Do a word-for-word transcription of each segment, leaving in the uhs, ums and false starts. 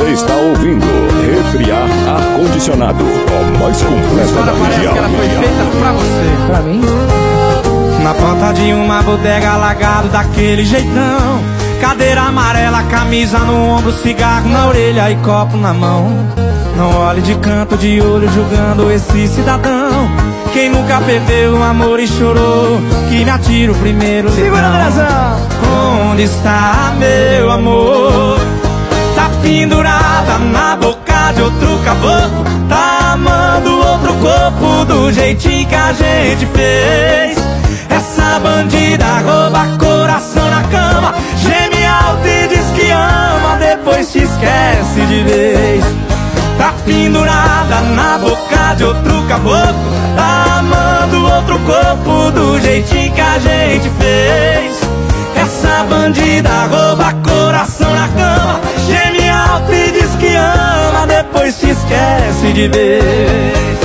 Você está ouvindo Refriar Ar-Condicionado, a mais completa da parece região. que ela foi feita pra você. Pra mim? Na porta de uma bodega, alagado daquele jeitão, cadeira amarela, camisa no ombro, cigarro na orelha e copo na mão. Não olhe de canto de olho julgando esse cidadão. Quem nunca perdeu o amor e chorou, que me atira o primeiro litrão. Segura, Andrezão! Onde está meu amor? Tá pendurada na boca de outro caboclo, tá amando outro corpo do jeitinho que a gente fez. Essa bandida rouba coração na cama, geme alto e diz que ama, depois te esquece de vez. Tá pendurada na boca de outro caboclo, tá amando outro corpo do jeitinho que a gente fez. Essa bandida rouba coração na cama, geme alto e diz que ama, depois te esquece de vez.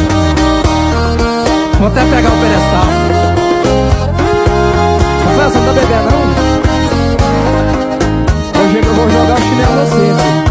Vou até pegar o pedestal. Rafael, você não tá bebendo, não? Hoje eu vou jogar o chinelo no centro.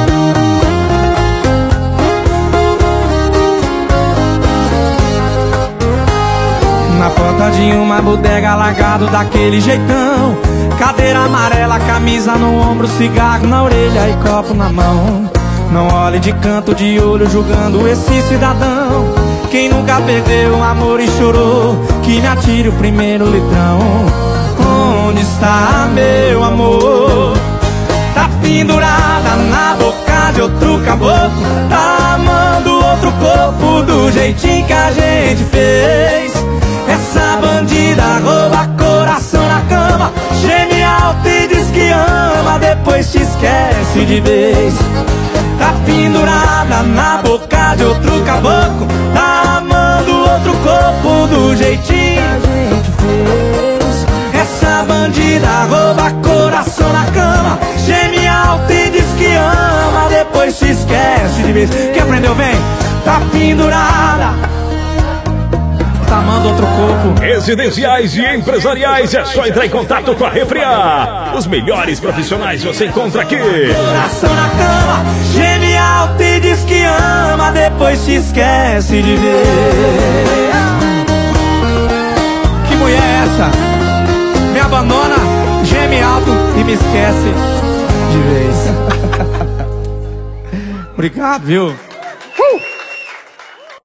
Na porta de uma bodega, alagado daquele jeitão, cadeira amarela, camisa no ombro, cigarro na orelha e copo na mão. Não olhe de canto de olho julgando esse cidadão. Quem nunca perdeu o amor e chorou, que me atire o primeiro litrão. Onde está meu amor? Tá pendurada na boca de outro caboclo, tá amando outro corpo do jeitinho que a gente fez. Essa bandida rouba coração na cama, geme alto e diz que ama, depois te esquece de vez. Tá pendurada na boca de outro caboclo, tá amando outro corpo do jeitinho que a gente fez. Essa bandida rouba coração na cama, geme alto e diz que ama, depois te esquece de vez. Quem aprendeu, vem. Tá pendurada, tá amando outro corpo. Residenciais e empresariais, é só entrar em contato com a Refriar. Os melhores profissionais você encontra aqui. Coração na cama, geme alto e diz que ama, depois te esquece de ver. Que mulher é essa? Me abandona, geme alto e me esquece de vez. Obrigado, viu?